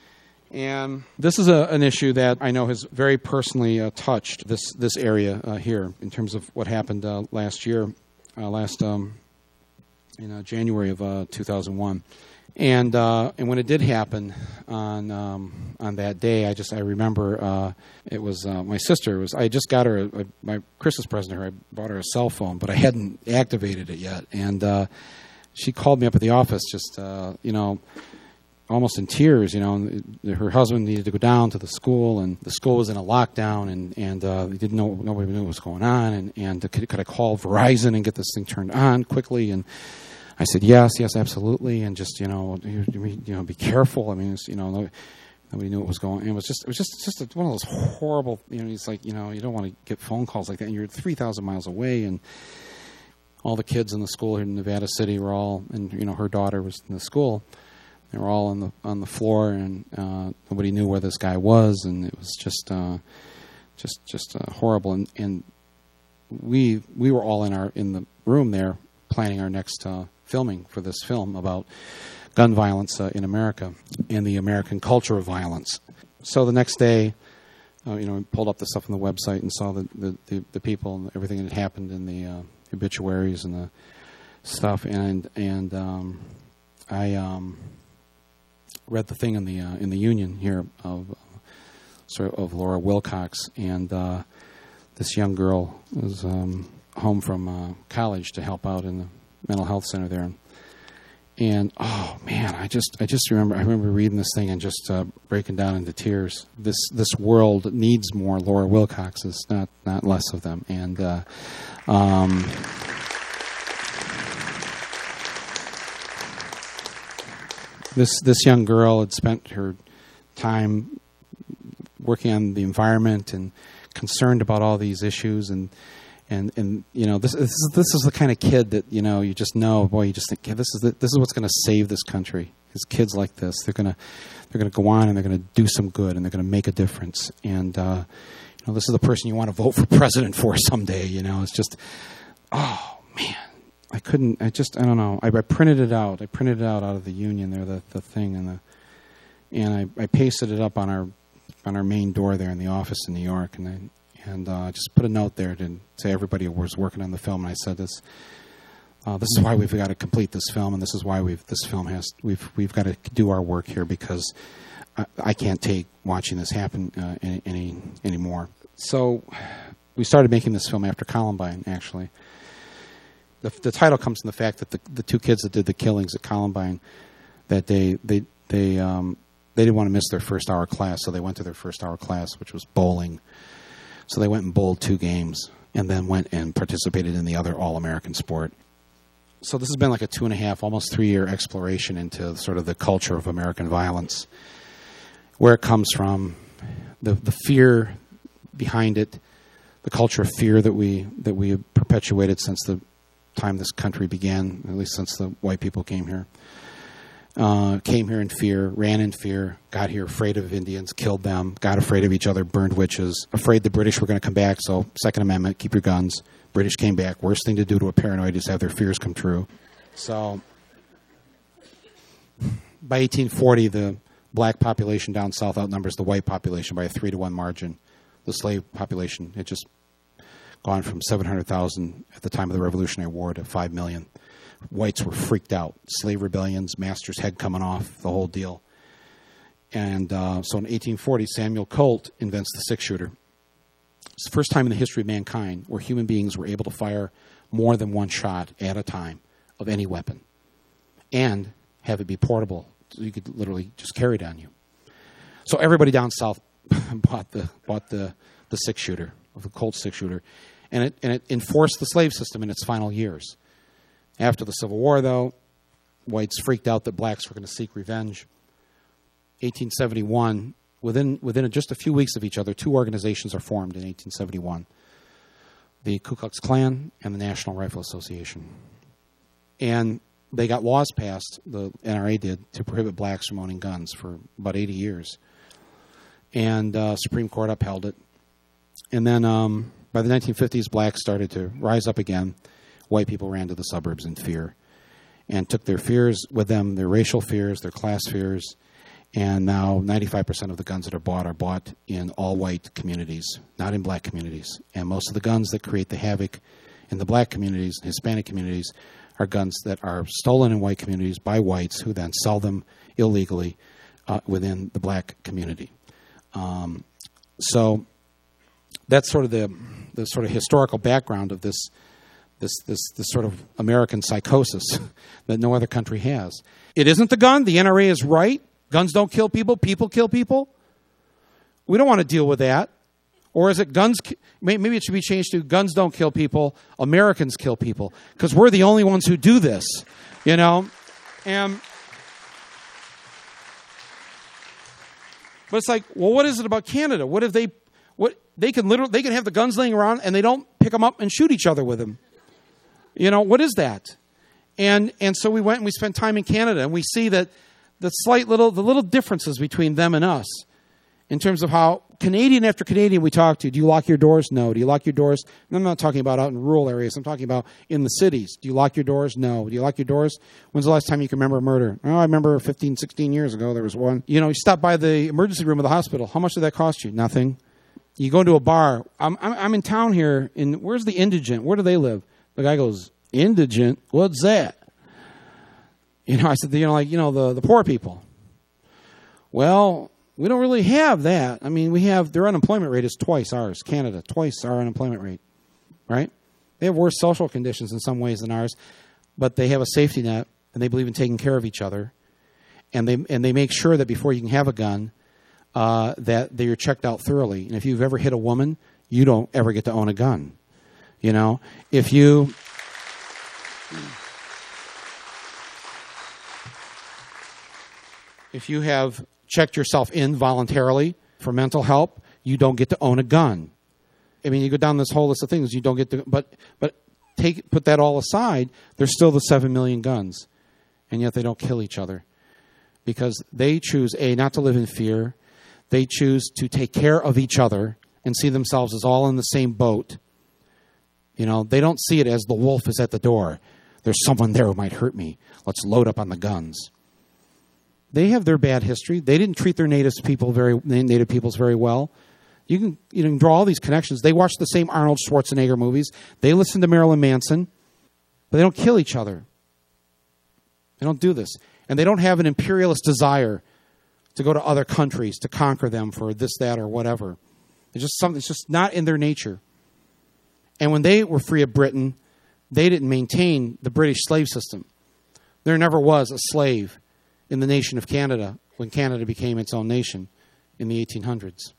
And this is an issue that I know has very personally touched this area here in terms of what happened last year, in January of 2001. And when it did happen on that day, I remember it was my sister. I just got her my Christmas present. I bought her a cell phone, but I hadn't activated it yet. And she called me up at the office, just almost in tears. Her husband needed to go down to the school, and the school was in a lockdown, and they didn't know, nobody knew what was going on. And could I call Verizon and get this thing turned on quickly? And I said, yes, absolutely, and just, be careful. I mean, nobody knew what was going on. It was just one of those horrible, it's like, you don't want to get phone calls like that, and you're 3,000 miles away, and all the kids in the school here in Nevada City were all, and, her daughter was in the school. They were all on the floor, and nobody knew where this guy was, and it was just horrible. And we were all in the room there planning our next filming for this film about gun violence in America and the American culture of violence. So the next day, we pulled up the stuff on the website and saw the people and everything that had happened in the obituaries and the stuff. And I read the thing in the Union here of Laura Wilcox, and this young girl was home from college to help out in the mental health center there, and oh man, I remember reading this thing and just breaking down into tears. This world needs more Laura Wilcoxes, not less of them. And this young girl had spent her time working on the environment and concerned about all these issues, and And this is the kind of kid that you just know, boy, you just think, yeah, this is what's going to save this country. Is kids like this. They're gonna go on and they're gonna do some good and they're gonna make a difference. And this is the person you want to vote for president for someday. It's just, oh man, I don't know. I printed it out. I printed it out of the Union there, the thing, and I pasted it up on our main door there in the office in New York, and I just put a note there to everybody who was working on the film. And I said this is why we've got to complete this film, and this is why we've got to do our work here, because I can't take watching this happen anymore. So we started making this film after Columbine, actually. The title comes from the fact that the two kids that did the killings at Columbine, that they didn't want to miss their first hour class, so they went to their first hour class, which was bowling. So they went and bowled 2 games and then went and participated in the other all-American sport. So this has been like a 2.5, almost 3-year exploration into sort of the culture of American violence, where it comes from, the fear behind it, the culture of fear that we have perpetuated since the time this country began, at least since the white people came here. Came here in fear, ran in fear, got here afraid of Indians, killed them, got afraid of each other, burned witches, afraid the British were going to come back, so Second Amendment, keep your guns. British came back. Worst thing to do to a paranoid is have their fears come true. So by 1840, the black population down south outnumbers the white population by a 3-to-1 margin. The slave population had just gone from 700,000 at the time of the Revolutionary War to 5 million. Whites were freaked out. Slave rebellions, master's head coming off, the whole deal. And so in 1840, Samuel Colt invents the 6-shooter. It's the first time in the history of mankind where human beings were able to fire more than one shot at a time of any weapon and have it be portable, so you could literally just carry it on you. So everybody down south bought the 6-shooter, of the Colt 6-shooter, and it enforced the slave system in its final years. After the Civil War, though, whites freaked out that blacks were going to seek revenge. 1871, within just a few weeks of each other, 2 organizations are formed in 1871. The Ku Klux Klan and the National Rifle Association. And they got laws passed, the NRA did, to prohibit blacks from owning guns for about 80 years. And Supreme Court upheld it. And then by the 1950s, blacks started to rise up again. White people ran to the suburbs in fear and took their fears with them, their racial fears, their class fears, and now 95% of the guns that are bought in all-white communities, not in black communities. And most of the guns that create the havoc in the black communities, Hispanic communities, are guns that are stolen in white communities by whites who then sell them illegally within the black community. So that's sort of the sort of historical background of this sort of American psychosis that no other country has. It isn't the gun. The NRA is right. Guns don't kill people. People kill people. We don't want to deal with that. Or is it guns? Maybe it should be changed to guns don't kill people. Americans kill people. Because we're the only ones who do this, And but it's like, well, what is it about Canada? What if they can have the guns laying around and they don't pick them up and shoot each other with them? What is that? And so we went and we spent time in Canada, and we see that the little differences between them and us in terms of how Canadian after Canadian we talk to. Do you lock your doors? No. Do you lock your doors? And I'm not talking about out in rural areas. I'm talking about in the cities. Do you lock your doors? No. Do you lock your doors? When's the last time you can remember a murder? Oh, I remember 15, 16 years ago there was one. You stop by the emergency room of the hospital. How much did that cost you? Nothing. You go into a bar. I'm in town here. Where's the indigent? Where do they live? The guy goes, indigent? What's that? I said, the poor people. Well, we don't really have that. I mean, their unemployment rate is twice ours. Canada, twice our unemployment rate, right? They have worse social conditions in some ways than ours, but they have a safety net, and they believe in taking care of each other, and they make sure that before you can have a gun, that you're checked out thoroughly. And if you've ever hit a woman, you don't ever get to own a gun. If you have checked yourself in voluntarily for mental help, you don't get to own a gun. I mean, you go down this whole list of things. You don't get to, but put that all aside. There's still the 7 million guns, and yet they don't kill each other because they choose not to live in fear. They choose to take care of each other and see themselves as all in the same boat. You know, they don't see it as the wolf is at the door. There's someone there who might hurt me. Let's load up on the guns. They have their bad history. They didn't treat their native peoples very well. You can draw all these connections. They watch the same Arnold Schwarzenegger movies. They listen to Marilyn Manson, but they don't kill each other. They don't do this, and they don't have an imperialist desire to go to other countries to conquer them for this, that, or whatever. It's just something. It's just not in their nature. And when they were free of Britain, they didn't maintain the British slave system. There never was a slave in the nation of Canada when Canada became its own nation in the 1800s.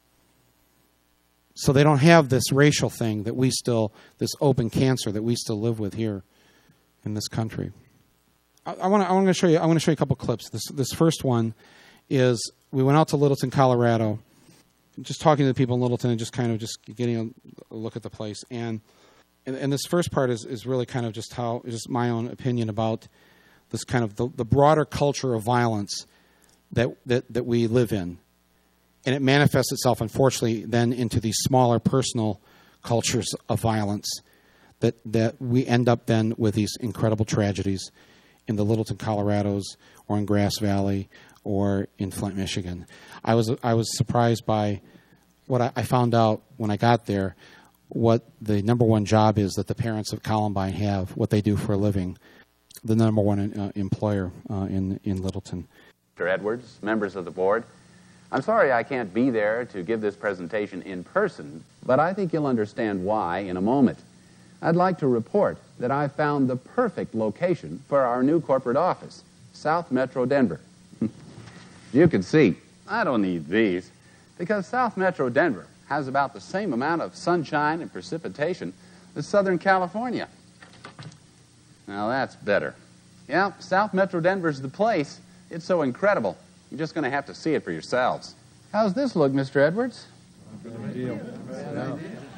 So they don't have this racial thing that this open cancer that we still live with here in this country. I want to show you a couple clips. This first one is we went out to Littleton, Colorado, just talking to the people in Littleton and just kind of just getting a look at the place. And this first part is really kind of just my own opinion about this kind of the broader culture of violence that we live in. And it manifests itself, unfortunately, then into these smaller personal cultures of violence that we end up then with these incredible tragedies in the Littleton, Colorados, or in Grass Valley, or in Flint, Michigan. I was surprised by what I found out when I got there, what the number one job is that the parents of Columbine have, what they do for a living, the number one employer in Littleton. Dr. Edwards, members of the board, I'm sorry I can't be there to give this presentation in person, but I think you'll understand why in a moment. I'd like to report that I found the perfect location for our new corporate office, South Metro Denver. You can see, I don't need these, because South Metro Denver has about the same amount of sunshine and precipitation as Southern California. Now that's better. Yeah, South Metro Denver's the place. It's so incredible. You're just going to have to see it for yourselves. How's this look, Mr. Edwards? Good deal. Yeah.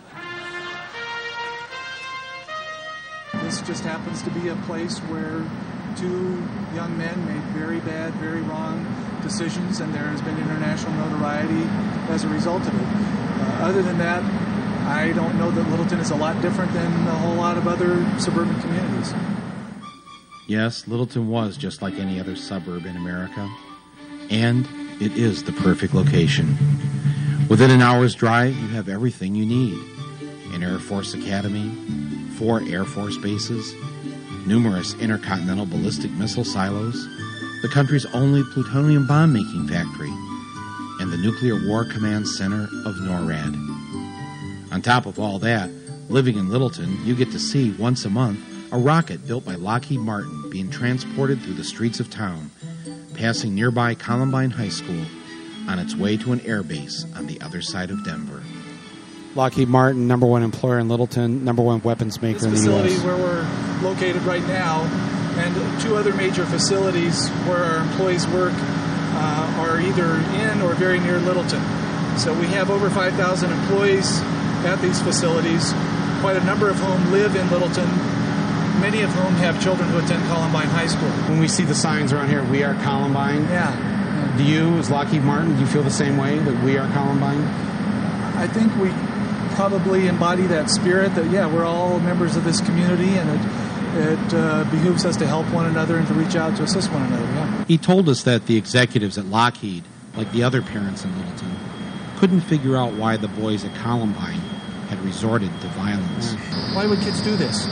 This just happens to be a place where two young men made very bad, very wrong decisions, and there has been international notoriety as a result of it. Other than that, I don't know that Littleton is a lot different than a whole lot of other suburban communities. Yes, Littleton was just like any other suburb in America. And it is the perfect location. Within an hour's drive, you have everything you need. An Air Force Academy, 4 Air Force bases, numerous intercontinental ballistic missile silos, the country's only plutonium bomb-making factory, and the Nuclear War Command Center of NORAD. On top of all that, living in Littleton, you get to see once a month a rocket built by Lockheed Martin being transported through the streets of town, passing nearby Columbine High School on its way to an air base on the other side of Denver. Lockheed Martin, number one employer in Littleton, number one weapons maker in the U.S. This facility where we're located right now, and 2 other major facilities where our employees work are either in or very near Littleton. So we have over 5,000 employees at these facilities, quite a number of whom live in Littleton, many of whom have children who attend Columbine High School. When we see the signs around here, we are Columbine. Yeah. Do you, as Lockheed Martin, do you feel the same way, that we are Columbine? I think we probably embody that spirit that, yeah, we're all members of this community, and it behooves us to help one another and to reach out to assist one another, yeah. He told us that the executives at Lockheed, like the other parents in Littleton, couldn't figure out why the boys at Columbine had resorted to violence. Why would kids do this?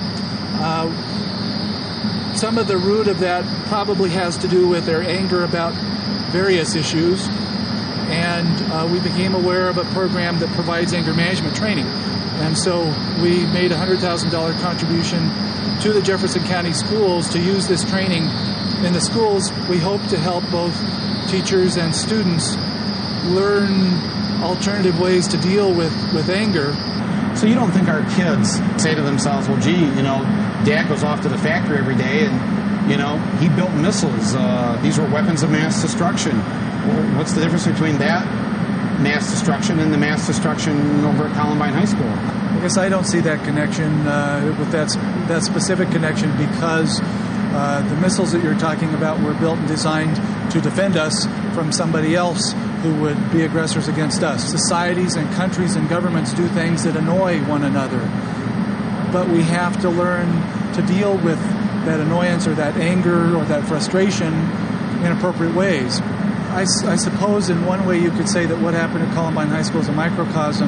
Some of the root of that probably has to do with their anger about various issues, and we became aware of a program that provides anger management training. And so we made a $100,000 contribution to the Jefferson County schools to use this training. In the schools, we hope to help both teachers and students learn alternative ways to deal with anger. So you don't think our kids say to themselves, well, gee, Dad goes off to the factory every day and, he built missiles. These were weapons of mass destruction. Well, what's the difference between that mass destruction and the mass destruction over at Columbine High School. I guess I don't see that connection with that specific connection because the missiles that you're talking about were built and designed to defend us from somebody else who would be aggressors against us. Societies and countries and governments do things that annoy one another. But we have to learn to deal with that annoyance or that anger or that frustration in appropriate ways. I suppose in one way you could say that what happened at Columbine High School is a microcosm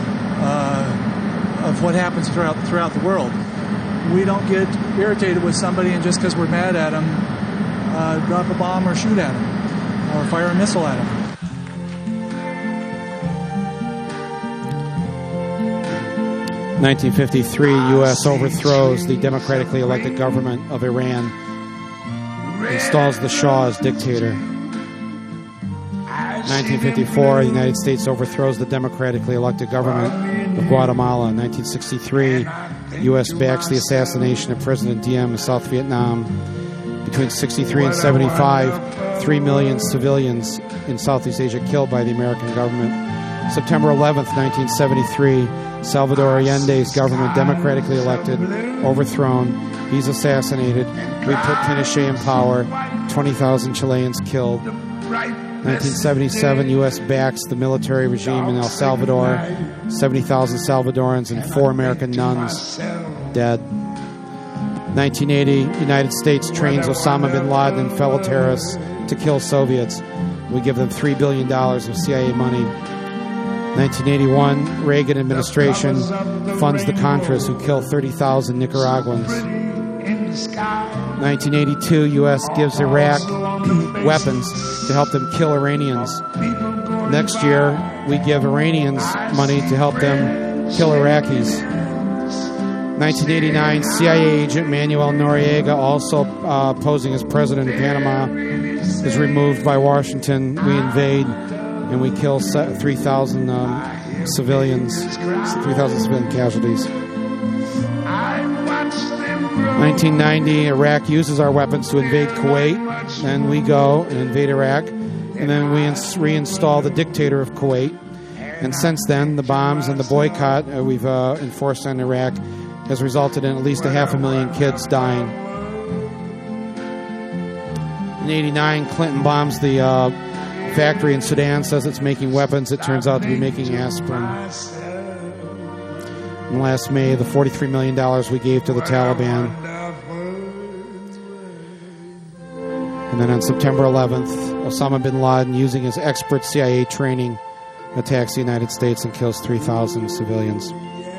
of what happens throughout the world. We don't get irritated with somebody and just because we're mad at them, drop a bomb or shoot at them or fire a missile at them. 1953, U.S. overthrows the democratically elected government of Iran, installs the Shah as dictator. 1954, the United States overthrows the democratically elected government of Guatemala. 1963, the U.S. backs the assassination of President Diem in South Vietnam. Between 63 and 75, 3 million civilians in Southeast Asia killed by the American government. September 11th, 1973, Salvador Allende's government, democratically elected, overthrown. He's assassinated. We put Pinochet in power. 20,000 Chileans killed. 1977, U.S. backs the military regime in El Salvador. 70,000 Salvadorans and 4 American nuns dead. 1980, United States trains Osama bin Laden and fellow terrorists to kill Soviets. We give them $3 billion of CIA money. 1981, Reagan administration funds the Contras who kill 30,000 Nicaraguans. 1982, U.S. gives Iraq weapons to help them kill Iranians. Next year, we give Iranians money to help them kill Iraqis. 1989, CIA agent Manuel Noriega, also posing as president of Panama, is removed by Washington. We invade and we kill 3,000 civilians, 3,000 civilian casualties. 1990, Iraq uses our weapons to invade Kuwait, and we go and invade Iraq, and then we reinstall the dictator of Kuwait. And since then, the bombs and the boycott we've enforced on Iraq has resulted in at least 500,000 kids dying. In 89, Clinton bombs the factory in Sudan, says it's making weapons. It turns out to be making aspirin. And last May, the $43 million we gave to the Taliban. And then on September 11th, Osama bin Laden, using his expert CIA training, attacks the United States and kills 3,000 civilians.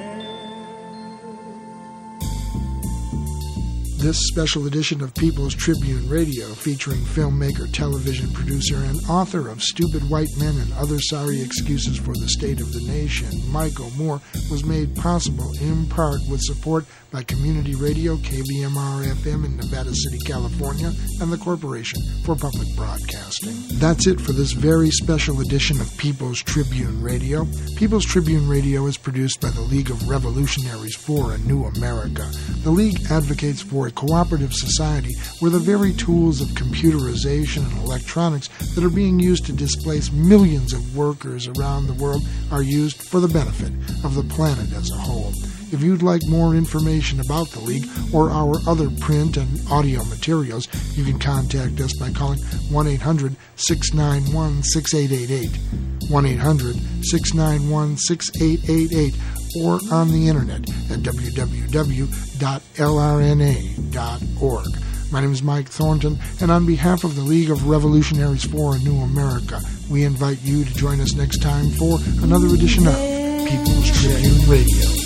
This special edition of People's Tribune Radio, featuring filmmaker, television producer, and author of Stupid White Men and Other Sorry Excuses for the State of the Nation, Michael Moore, was made possible in part with support by Community Radio, KVMR-FM in Nevada City, California, and the Corporation for Public Broadcasting. That's it for this very special edition of People's Tribune Radio. People's Tribune Radio is produced by the League of Revolutionaries for a New America. The League advocates for a cooperative society where the very tools of computerization and electronics that are being used to displace millions of workers around the world are used for the benefit of the planet as a whole. If you'd like more information about the League or our other print and audio materials, you can contact us by calling 1-800-691-6888, 1-800-691-6888, or on the internet at www.lrna.org. My name is Mike Thornton, and on behalf of the League of Revolutionaries for a New America, we invite you to join us next time for another edition of People's Tribune Radio.